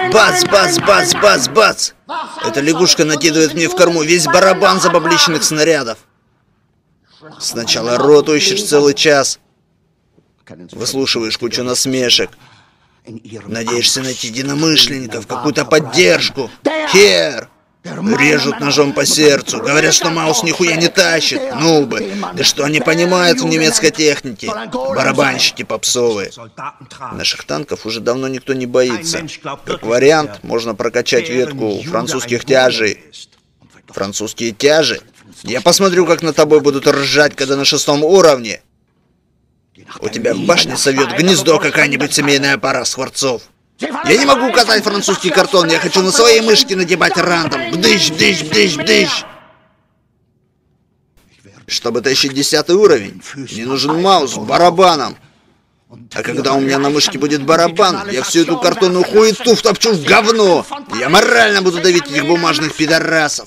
Бац, бац, бац, бац, бац! Эта лягушка накидывает мне в корму весь барабан забабличенных снарядов. Сначала роту ищешь целый час. Выслушиваешь кучу насмешек. Надеешься найти единомышленников, какую-то поддержку. Хер! Режут ножом по сердцу. Говорят, что Маус нихуя не тащит. Нубы. Да что они понимают в немецкой технике? Барабанщики попсовые. Наших танков уже давно никто не боится. Как вариант, можно прокачать ветку французских тяжей. Французские тяжи? Я посмотрю, как над тобой будут ржать, когда на 6-м уровне. У тебя в башне совьет гнездо какая-нибудь семейная пара скворцов. Я не могу катать французский картон, я хочу на своей мышке надебать рандом. Бдыщ, бдыщ, бдыщ, бдыщ. Чтобы тащить 10-й уровень, мне нужен Маус с барабаном. А когда у меня на мышке будет барабан, я всю эту картонную хуету втопчу в говно. Я морально буду давить этих бумажных пидорасов.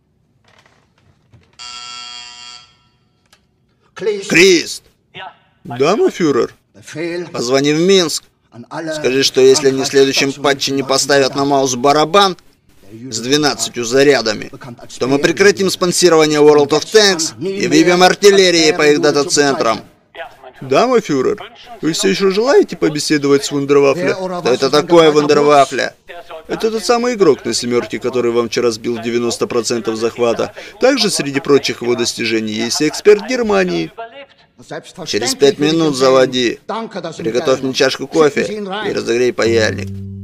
Крист! Да, мой фюрер? Позвони в Минск. Скажи, что если они в следующем патче не поставят на Маус барабан с 12 зарядами, то мы прекратим спонсирование World of Tanks и выбьем артиллерии по их дата-центрам. Да, мой фюрер? Вы все еще желаете побеседовать с Вундервафля? Что это такое Вундервафля? Это тот самый игрок на 7-ке, который вам вчера сбил 90% захвата. Также среди прочих его достижений есть эксперт Германии. Через 5 минут заводи. Приготовь мне чашку кофе и разогрей паяльник.